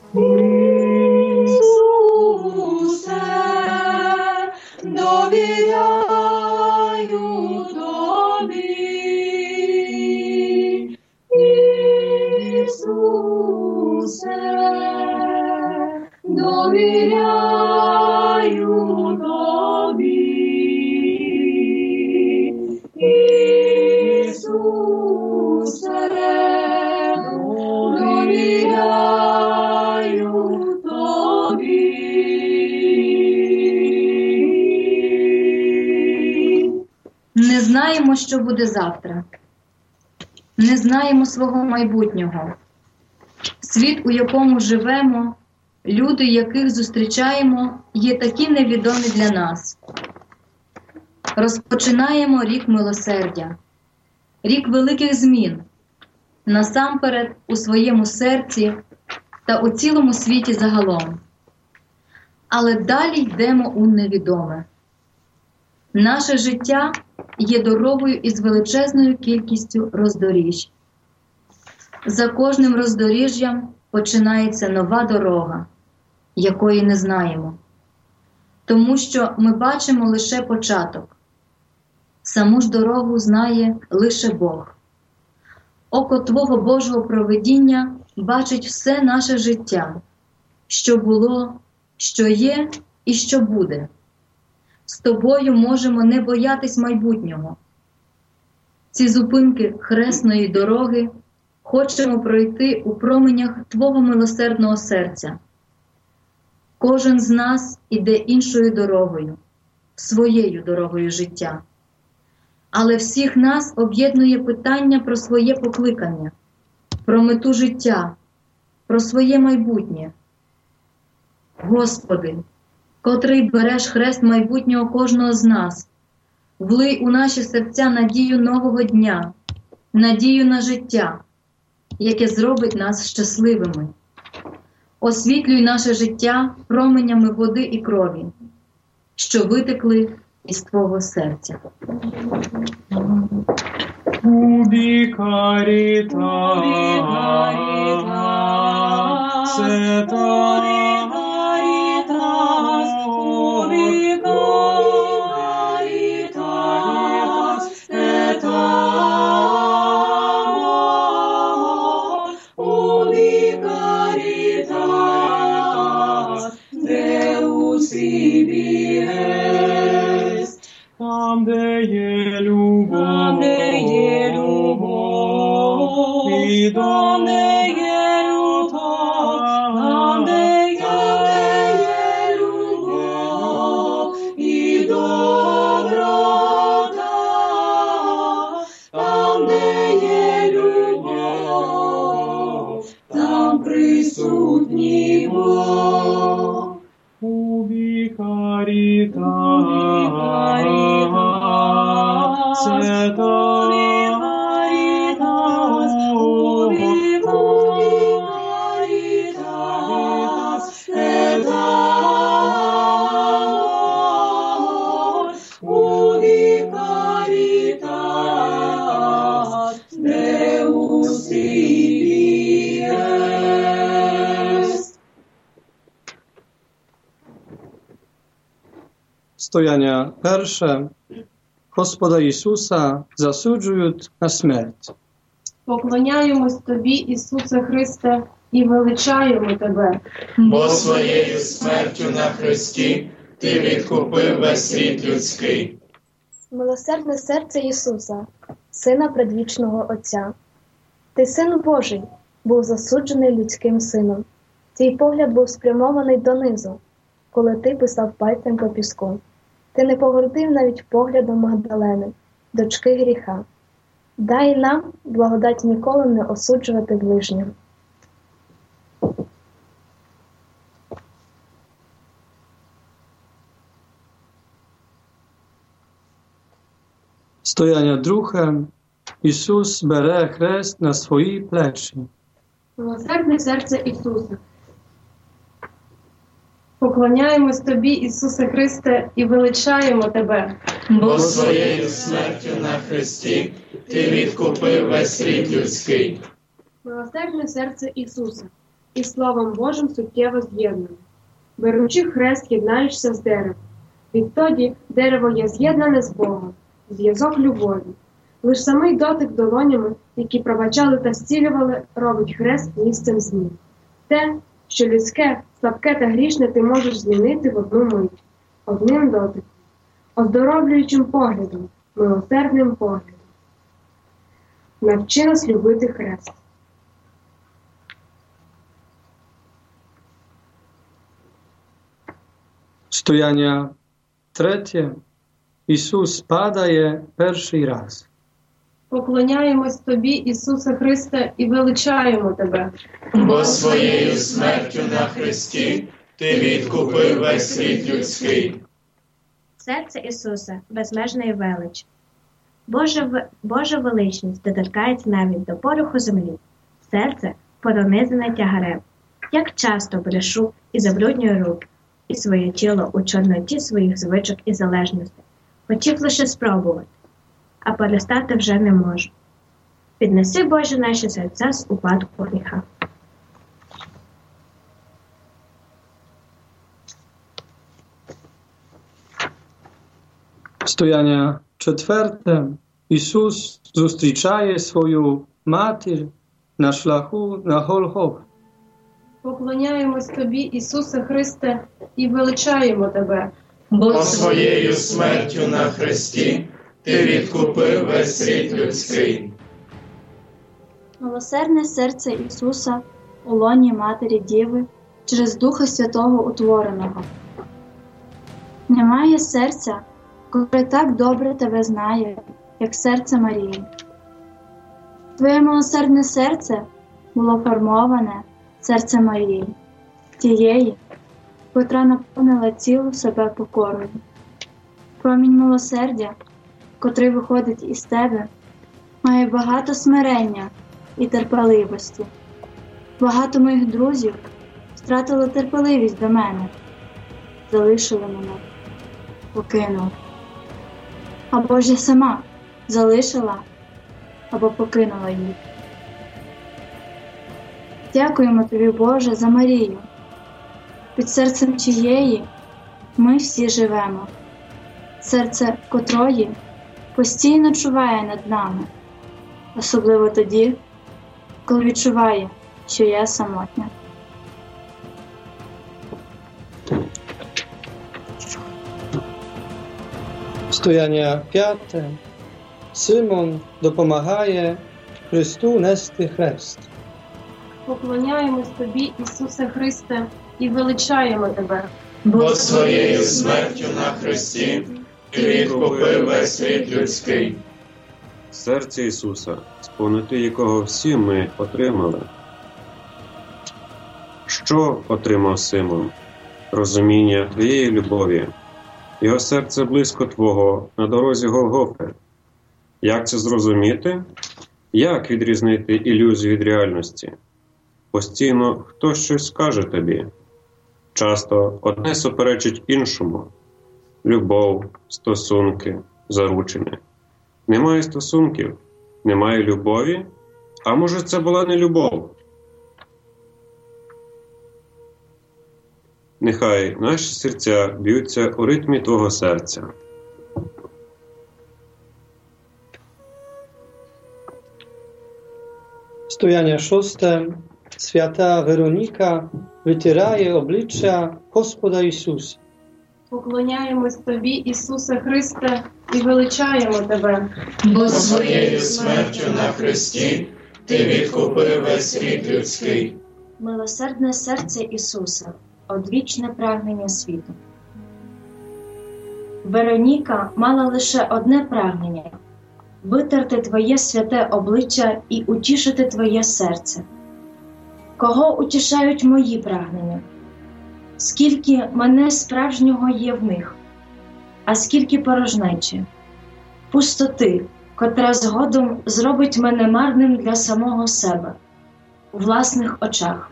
Ісусе, довіряю Тобі. Ісусе, довіряю Тобі. Ісусе, довіряю Тобі. Не знаємо, що буде завтра. Не знаємо свого майбутнього. Світ, у якому живемо, люди, яких зустрічаємо, є такі невідомі для нас. Розпочинаємо рік милосердя, рік великих змін, насамперед у своєму серці та у цілому світі загалом. Але далі йдемо у невідоме. Наше життя є дорогою із величезною кількістю роздоріжжя. За кожним роздоріжжям починається нова дорога, якої не знаємо. Тому що ми бачимо лише початок. Саму ж дорогу знає лише Бог. Око Твого Божого провидіння бачить все наше життя, що було, що є і що буде. З Тобою можемо не боятись майбутнього. Ці зупинки хресної дороги хочемо пройти у променях Твого милосердного серця. Кожен з нас іде іншою дорогою, своєю дорогою життя. Але всіх нас об'єднує питання про своє покликання, про мету життя, про своє майбутнє. Господи, котрий береш хрест майбутнього кожного з нас, влий у наші серця надію нового дня, надію на життя, яке зробить нас щасливими. Освітлюй наше життя променями води і крові, що витекли із Твого серця. Ubi caritas, et caritas, ubi caritas, et amor, ubi caritas, Deus ibi est. Tam Dei любовь, и дом Дei любовь, и доброта, там Дei любовь, там присутній Бог. Ubi caritas, et caritas, ubi caritas, et amor, ubi caritas, Deus ibi est. Стояння перше. Господа Ісуса засуджують на смерть. Поклоняємось Тобі, Ісусе Христе, і величаємо Тебе. Бо своєю смертю на хресті Ти відкупив весь рід людський. Милосердне серце Ісуса, Сина предвічного Отця. Ти, Син Божий, був засуджений людським сином. Твій погляд був спрямований донизу, коли ти писав пальцем по піску. Ти не погордив навіть поглядом Магдалени, дочки гріха. Дай нам благодать ніколи не осуджувати ближнього. Стояння друге. Ісус бере хрест на свої плечі. Милосердне серце Ісуса. Поклоняємось Тобі, Ісусе Христе, і величаємо Тебе. Бо своєю смертю на хресті Ти відкупив весь рід людський. Милосердне серце Ісуса. і Словом Божим суттєво з'єднані. Беручи хрест, єднаєшся з деревом. Відтоді дерево є з'єднане з Богом, зв'язок любові. Лиш самий дотик долонями, які пробачали та зцілювали, робить хрест місцем змін. Те, що людське, слабке та грішне ти можеш змінити в одну мить, одним дотиком, оздоровлюючим поглядом, милосердним поглядом. Навчи нас любити хрест. Стояння третє. Ісус падає перший раз. Поклоняємось Тобі, Ісусе Христе, і величаємо Тебе. Бо своєю смертю на хресті ти відкупив весь світ людський. Серце Ісуса – безмежної велич. Божа величність доторкається навіть до пороху землі. Серце пронизане тягарем. Як часто брешу і забруднюю руки, і своє тіло у чорноті своїх звичок і залежностей. Хотів лише спробувати, а перестати вже не можу. Піднеси, Боже, наші серця з упадку гріха. Стояння четверте. Ісус зустрічає свою матір на шляху на Голгофу. Поклоняємось Тобі, Ісусе Христе, і величаємо Тебе. Бо своєю смертю на хресті ти відкупив весь світ людський. Милосердне серце Ісуса у лоні Матері Діви через Духа Святого утвореного. Немає серця, котре так добре Тебе знає, як серце Марії. Твоє милосердне серце було формоване серце Марії, тієї, котра наповнила цілу себе покорою. Промінь милосердя, котрий виходить із Тебе, має багато смирення і терпеливості. Багато моїх друзів втратили терпеливість до мене, залишили мене, покинули. Або ж я сама залишила або покинула їх. Дякуємо Тобі, Боже, за Марію, під серцем чиєї ми всі живемо, серце котрої постійно чуває над нами, особливо тоді, коли відчуває, що я самотня. Стояння п'яте. Симон допомагає Христу нести хрест. Поклоняємось Тобі, Ісусе Христе, і величаємо Тебе. Бо своєю смертю на хресті ти відкупив весь світ людський. Серце Ісуса, сповнити якого всі ми отримали. Що отримав Симон? Розуміння Твоєї любові. Його серце близько Твого на дорозі Голгофи. Як це зрозуміти? Як відрізнити ілюзію від реальності? Постійно хтось щось скаже тобі. Часто одне суперечить іншому. Любов, стосунки, заручини. Немає стосунків, немає любові, а може це була не любов? Нехай наші серця б'ються у ритмі Твого серця. Стояння шосте. Свята Вероніка витирає обличчя Господа Ісуса. Поклоняємось Тобі, Ісусе Христе, і величаємо Тебе. Бо своєю смертю на хресті ти відкупив весь світ людський. Милосердне серце Ісуса, одвічне прагнення світу. Вероніка мала лише одне прагнення – витерти Твоє святе обличчя і утішити Твоє серце. Кого утішають мої прагнення? Скільки мене справжнього є в них, а скільки порожнечі, пустоти, котра згодом зробить мене марним для самого себе, у власних очах.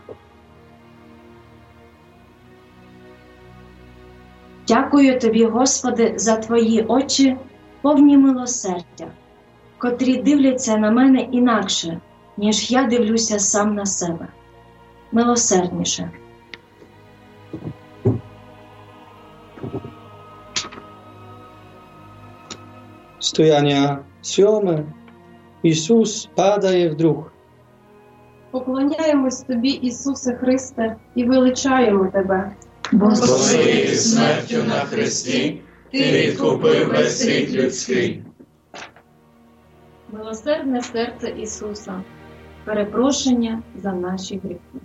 Дякую Тобі, Господи, за Твої очі, повні милосердя, котрі дивляться на мене інакше, ніж я дивлюся сам на себе. милосердніше. Стояння 7. Ісус падає вдруг. Поклоняємось Тобі, Ісусе Христе, і величаємо Тебе. Бо своєю смертю на хресті Ти відкупив весь рід людський. Милосердне серце Ісуса, перепрошення за наші гріхи.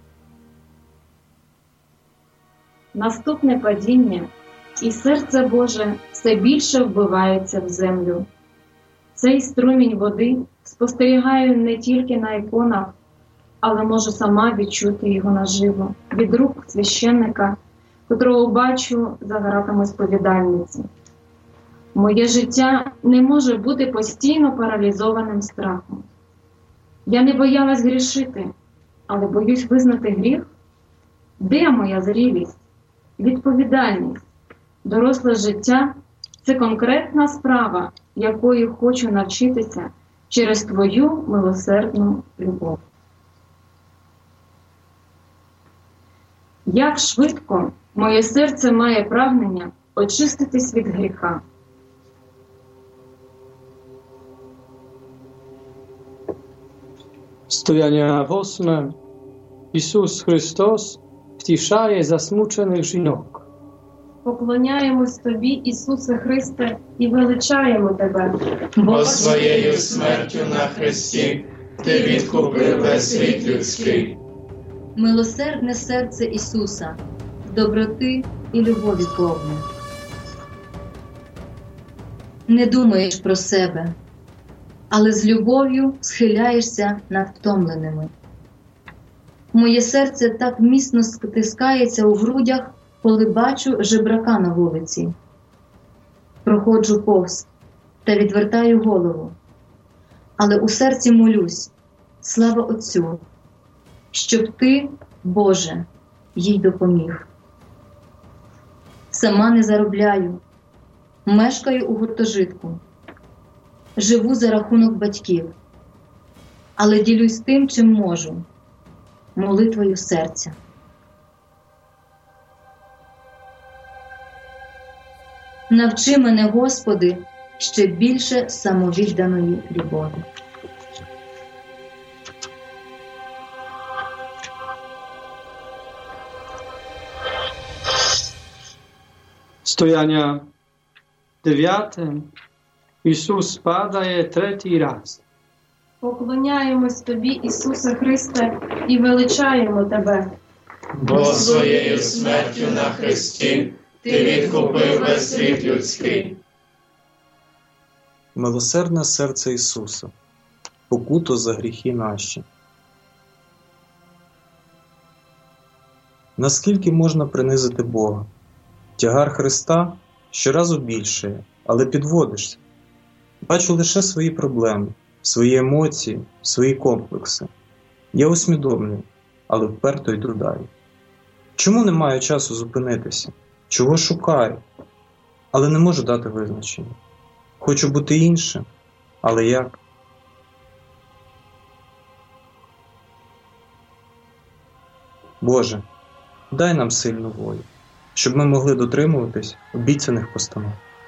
Наступне падіння, і серце Боже все більше вбивається в землю. Цей струмінь води спостерігаю не тільки на іконах, але можу сама відчути його наживо від рук священника, котрого бачу за ґратами сповідальниці. Моє життя не може бути постійно паралізованим страхом. Я не боялась грішити, але боюсь визнати гріх. Де моя зрілість, відповідальність? Доросле життя – це конкретна справа, якої хочу навчитися через Твою милосердну любов. Як швидко моє серце має прагнення очиститись від гріха. Стояння 8. Ісус Христос втішає засмучених жінок. Поклоняємось Тобі, Ісусе Христе, і величаємо Тебе. Бо своєю смертю на хресті Ти відкупив весь рід людський. Милосердне серце Ісуса, доброти і любові повне. Не думаєш про себе, але з любов'ю схиляєшся над втомленими. Моє серце так міцно стискається у грудях, коли бачу жебрака на вулиці. Проходжу повз та відвертаю голову, але у серці молюсь: слава Отцю, щоб Ти, Боже, їй допоміг. Сама не заробляю, мешкаю у гуртожитку, живу за рахунок батьків, але ділюсь тим, чим можу – молитвою серця. Навчи мене, Господи, ще більше самовідданої любові. Стояння 9. Ісус падає 3 раз. Поклоняємось Тобі, Ісусе Христе, і величаємо Тебе. Бо своєю смертю на хресті Ти відкупив весь рід людський. Милосердне серце Ісуса, покуто за гріхи наші. Наскільки можна принизити Бога? Тягар Христа щоразу більшає, але підводишся. Бачу лише свої проблеми, свої емоції, свої комплекси. Я усвідомлюю, але вперто йду далі. Чому не маю часу зупинитися? Чого шукаю? Але не можу дати визначення. Хочу бути іншим, але як? Боже, дай нам сильну волю, щоб ми могли дотримуватись обіцяних постанов.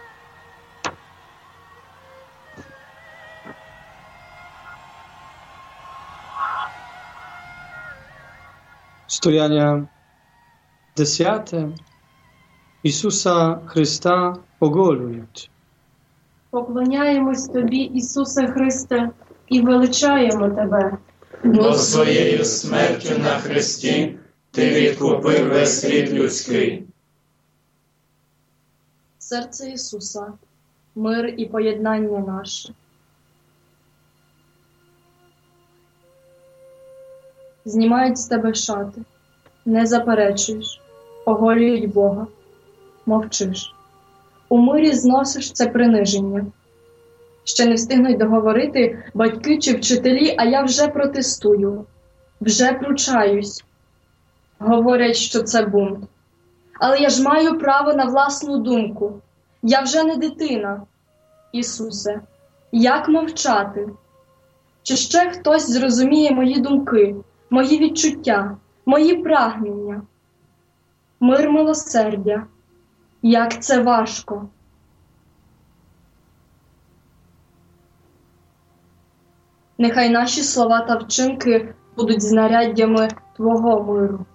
Стояння 10. Ісуса Христа оголюють. Поклоняємось Тобі, Ісусе Христе, і величаємо Тебе. Бо своєю смертю на хресті Ти відкупив весь рід людський. Серце Ісуса, мир і поєднання наше. Знімають з тебе шати, не заперечуєш, оголюють Бога, мовчиш. У мирі зносиш це приниження. Ще не встигнуть договорити батьки чи вчителі, а я вже протестую, вже пручаюсь. Говорять, що це бунт. Але я ж маю право на власну думку. Я вже не дитина. Ісусе, як мовчати? Чи ще хтось зрозуміє мої думки, мої відчуття, мої прагнення, мир, милосердя, як це важко. Нехай наші слова та вчинки будуть знаряддями Твого миру.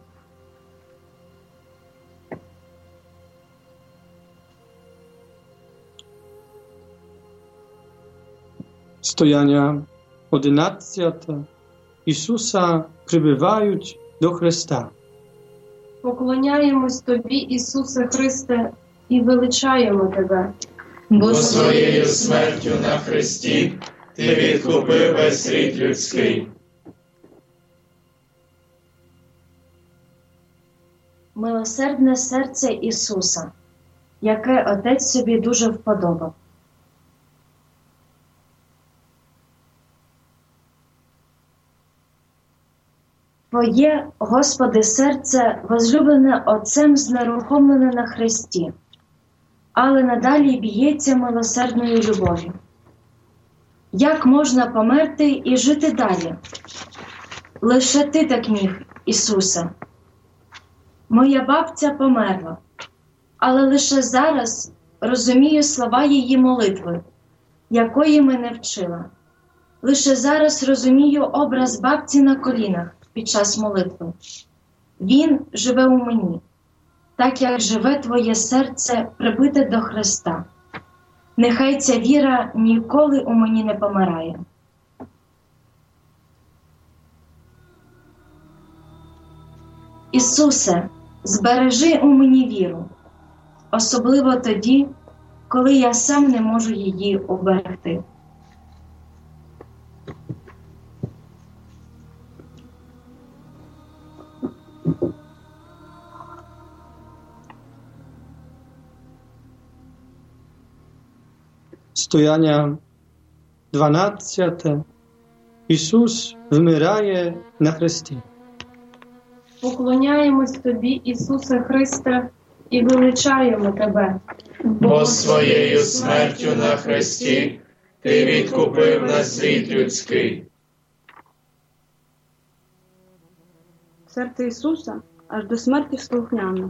Стояння 11. Ісуса прибивають до Христа. Поклоняємось Тобі, Ісусе Христе, і величаємо Тебе. Бо своєю смертю на хресті Ти відкупив весь рід людський. Милосердне серце Ісуса, яке Отець собі дуже вподобав. Твоє, Господи, серце, возлюблене Отцем, знерухомлене на хресті, але надалі б'ється милосердною любов'ю. Як можна померти і жити далі? Лише Ти так міг, Ісусе. Моя бабця померла, але лише зараз розумію слова її молитви, якої мене вчила. Лише зараз розумію образ бабці на колінах під час молитви. Він живе у мені, так як живе Твоє серце, прибите до Христа. Нехай ця віра ніколи у мені не помирає. Ісусе, збережи у мені віру, особливо тоді, коли я сам не можу її уберегти. Стояння 12. Ісус вмирає на хресті. Поклоняємось Тобі, Ісусе Христе, і величаємо Тебе. Бо своєю смертю на хресті Ти відкупив нас рід людський. Серце Ісуса аж до смерті слухняне.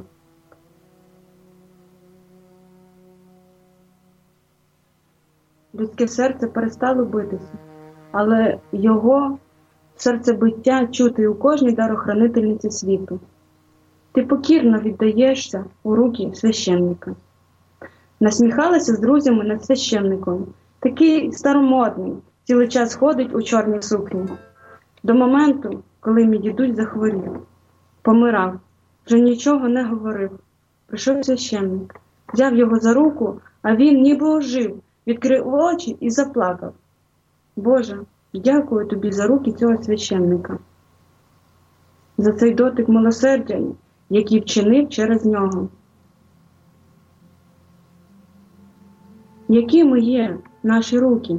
Людське серце перестало битися, але його серцебиття чути у кожній дарохранительниці світу. Ти покірно віддаєшся у руки священника. Насміхалася з друзями над священником. Такий старомодний, цілий час ходить у чорній сукні. До моменту, коли мій дідусь захворів, помирав, вже нічого не говорив. Прийшов священник, взяв його за руку, а він ніби ожив, відкрив очі і заплакав. Боже, дякую Тобі за руки цього священника, за цей дотик милосердя, який вчинив через нього. Якими є наші руки?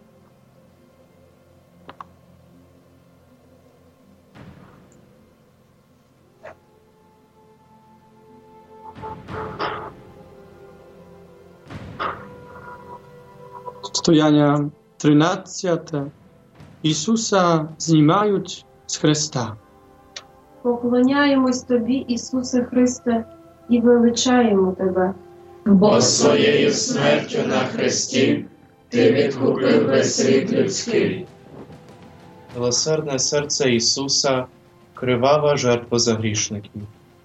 Стояння 13. Ісуса знімають з хреста. Поклоняємось Тобі, Ісусе Христе, і величаємо Тебе. Бо своєю смертю на хресті Ти відкупив весь рід людський. Милосердне серце Ісуса, кривава жертва за грішників.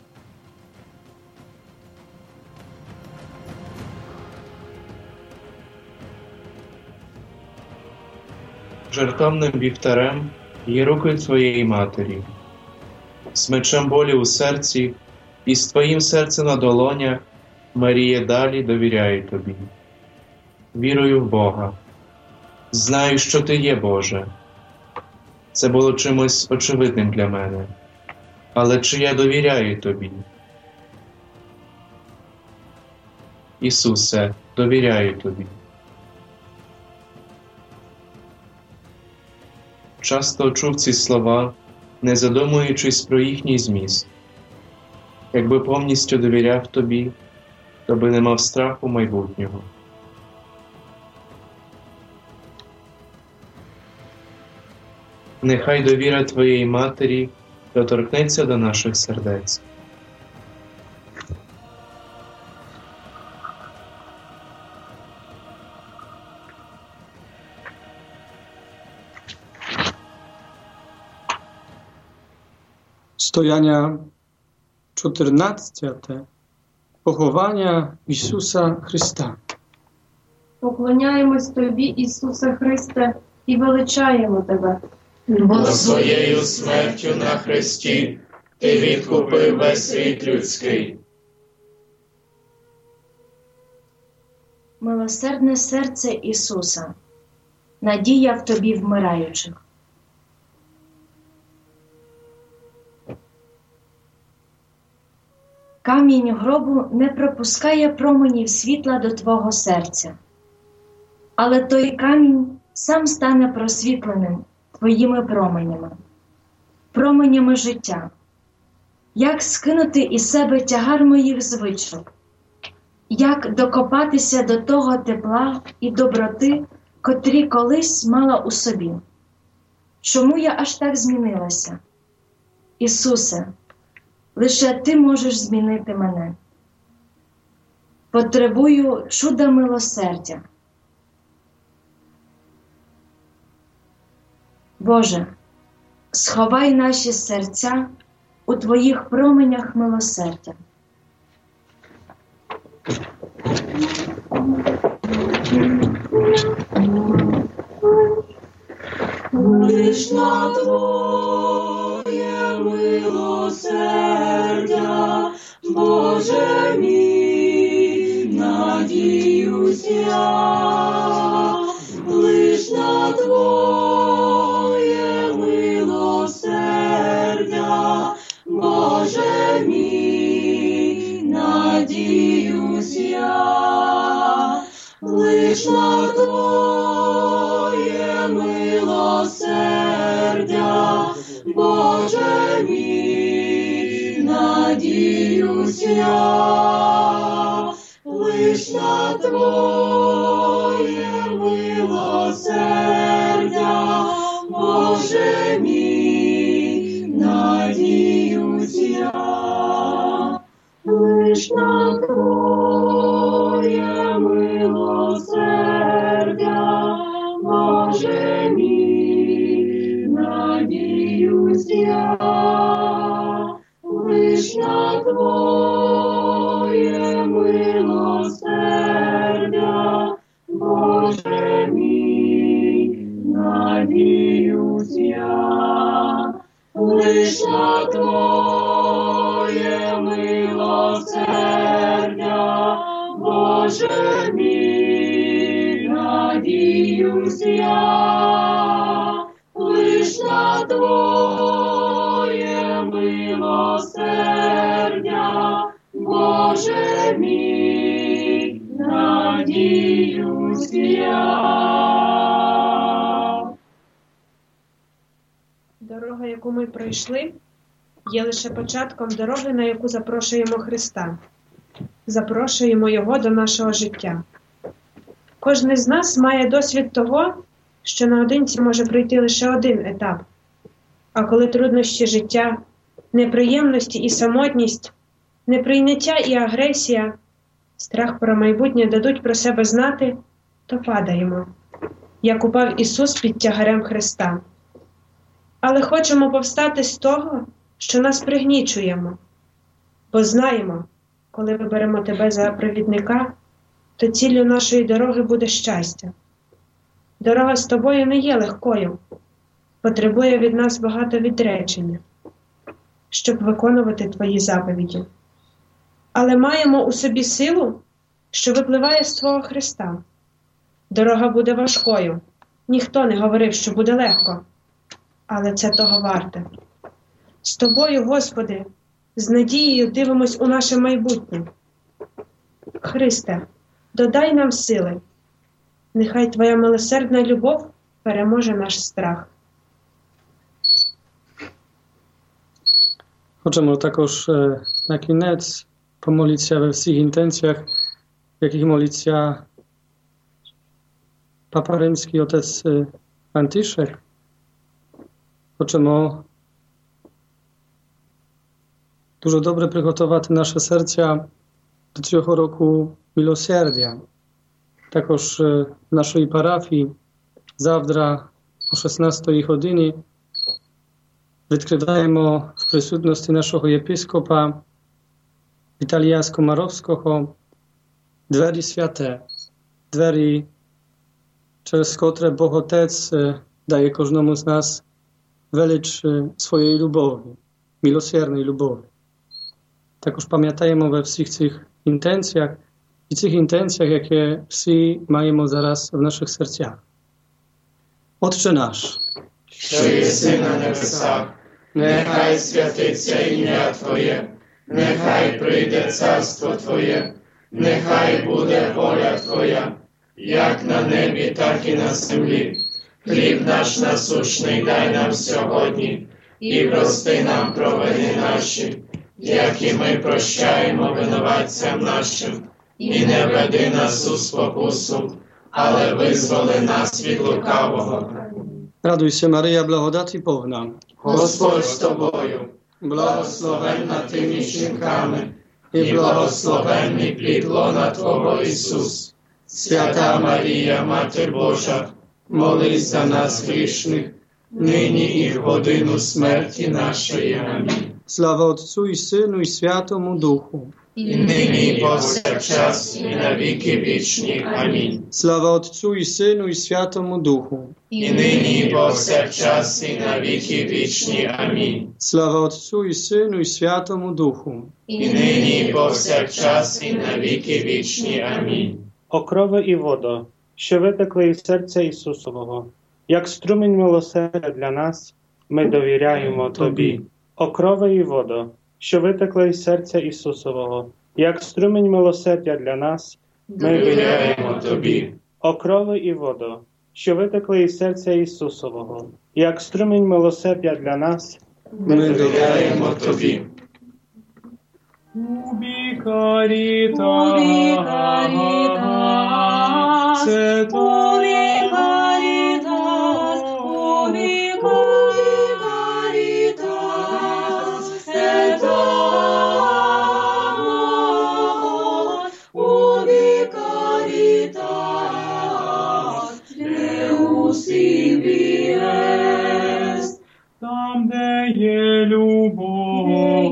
Жертовним вівтарем є руки Твоєї Матері, з мечем болі у серці і з Твоїм серцем на долонях Марія далі довіряє Тобі. Вірую в Бога. Знаю, що Ти є Боже. Це було чимось очевидним для мене. Але чи я довіряю Тобі? Ісусе, довіряю Тобі. Часто чув ці слова, не задумуючись про їхній зміст. Якби повністю довіряв Тобі, то би не мав страху майбутнього. Нехай довіра Твоєї Матері доторкнеться до наших сердець. Стояння 14. Поховання Ісуса Христа. Поклоняємось Тобі, Ісусе Христе, і величаємо Тебе. Бо своєю смертю на хресті Ти відкупив весь рід людський. Милосердне серце Ісуса, надія в Тобі вмираючих. Камінь гробу не пропускає променів світла до Твого серця, але той камінь сам стане просвітленим Твоїми променями, променями життя. Як скинути із себе тягар моїх звичок, як докопатися до того тепла і доброти, котрі колись мала у собі. Чому я аж так змінилася? Ісусе, лише Ти можеш змінити мене. Потребую чуда милосердя. Боже, сховай наші серця у Твоїх променях милосердя. Лиш на Твоє милосердя, Боже мій, надіюсь я. Лиш на Твоє милосердя, Боже мій, надіюсь я. Лиш на Твоє милосердя, Боже мій, надіюсь я. Лиш на Твоє милосердя, Боже мій, надіюсь я. Лиш на Твоє милосердя, Боже мій, надіюсь я. Лиш на Твоє милосердя, Боже мій, надіюсь я. Лиш на Твоє милосердя, Боже мій, надіюсь я. Лиш на Твоє милосердя, Боже мій, надіюсь я. Дорога, яку ми пройшли, є лише початком дороги, на яку запрошуємо Христа. Запрошуємо Його до нашого життя. Кожен з нас має досвід того, що наодинці може пройти лише один етап. А коли труднощі життя, неприємності і самотність, неприйняття і агресія, страх про майбутнє дадуть про себе знати, то падаємо, як упав Ісус під тягарем Христа. Але хочемо повстати з того, що нас пригнічуємо, бо знаємо, коли виберемо Тебе за провідника, то ціллю нашої дороги буде щастя. Дорога з Тобою не є легкою, потребує від нас багато відречення, щоб виконувати Твої заповіді. Але маємо у собі силу, що випливає з Твого Христа. Дорога буде важкою, ніхто не говорив, що буде легко, але це того варте. З Тобою, Господи, з надією дивимось у наше майбутнє. Христе, додай нам сили. Нехай Твоя милосердна любов переможе наш страх. Хочемо також на кінець помолитися we всіх інтенціях, в яких молиться Папа Римський отець Франтишек. Хочемо дуже добре приготувати наше серця до цього року милосердя. Також в нашій парафії завтра о 16 годині відкриваємо в присутності нашого єпископа Віталія Скомаровського двері святе, двері, через котре Бог Отець daje każdemu z nas велич своєї любові, милосердної любові. Також пам'ятаємо во всіх цих інтенціях і цих інтенціях, які всі маємо зараз в наших серцях. Отче наш, що єси на небесах, нехай святиться ім'я Твоє, нехай прийде царство Твоє, нехай буде воля Твоя, як на небі, так і на землі. Хліб наш насущний дай нам сьогодні, і прости нам провини наші, як і ми прощаємо винуватцям нашим, і не веди нас у спокусу, але визволи нас від лукавого. Радуйся, Марія, благодаті повна. Господь з тобою, благословенна ти між жінками, і благословенний плід лона Твого Ісус. Свята Марія, Матір Божа, молись за нас грішних, нині і в годину смерті нашої. Амінь. Слава Отцю і Сину і Святому Духу. І нині і повсякчас, і на віки вічні. Амінь. Слава Отцю і Сину і Святому Духу. І нині і повсякчас, і на віки вічні. Амінь. Слава Отцю і Сину і Святому Духу. І нині і повсякчас, і на віки вічні. Амінь. Окрови і водо, що витекли із серця Ісусового, як струмінь милосердя для нас, ми довіряємо Тобі. Окрови і водо, що витекли із серця Ісусового, як струмінь милосердя для нас, ми довіряємо Тобі. Окрови і водо, що витекли із серця Ісусового, як струмінь милосердя для нас, ми довіряємо Тобі. Ubi caritas, et ubi caritas, ubi caritas, et amor, ubi caritas, Deus ibi est, tam Dei любовь.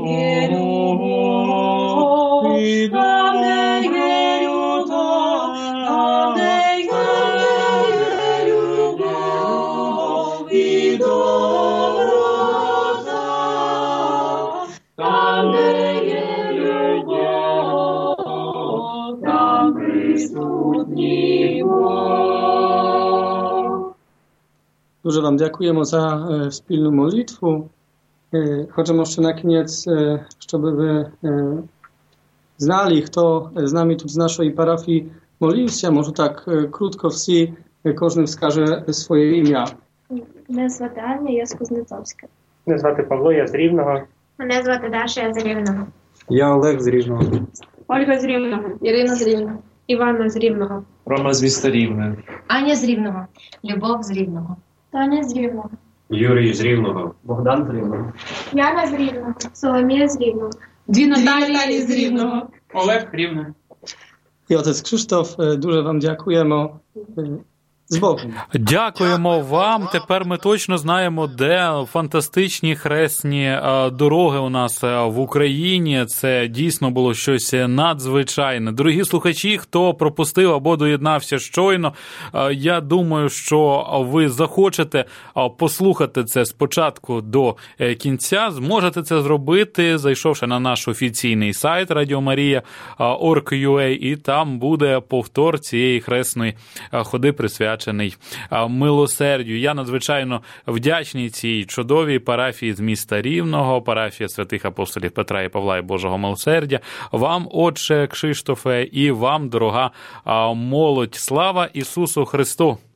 Дуже вам дякуємо за спільну молитву. Хочемо ще на кінець, щоб ви знали, хто з нами тут з нашої парафії молився. Може так кrótko всі, кожен скаже своє ім'я. Мене звати Аня, я з Кузнецовська. Мене звати Павло, я з Рівного. Мене звати Даша, я з Рівного. Я Олег з Рівного. Ольга з Рівного. Ірина з Рівного. Іванна з Рівного. Рома з міста Рівне. Аня з Рівного. Любов з Рівного. Таня з Рівного. Юрій з Рівного. Богдан з Рівного. Яна з Рівного. Соломія з Рівного. Дві Наталії з Рівного. Олег Рівне. І отець Кшиштоф, дуже вам дякуємо. З Богом. Дякуємо вам. Тепер ми точно знаємо, де фантастичні хресні дороги у нас в Україні. Це дійсно було щось надзвичайне. Дорогі слухачі, хто пропустив або доєднався щойно, я думаю, що ви захочете послухати це спочатку до кінця. Зможете це зробити, зайшовши на наш офіційний сайт radiomaria.org.ua, і там буде повтор цієї хресної ходи, присвячений милосердю. Я надзвичайно вдячний цій чудовій парафії з міста Рівного, парафія святих апостолів Петра і Павла і Божого милосердя. Вам, отче Кшиштофе, і вам, дорога молодь. Слава Ісусу Христу!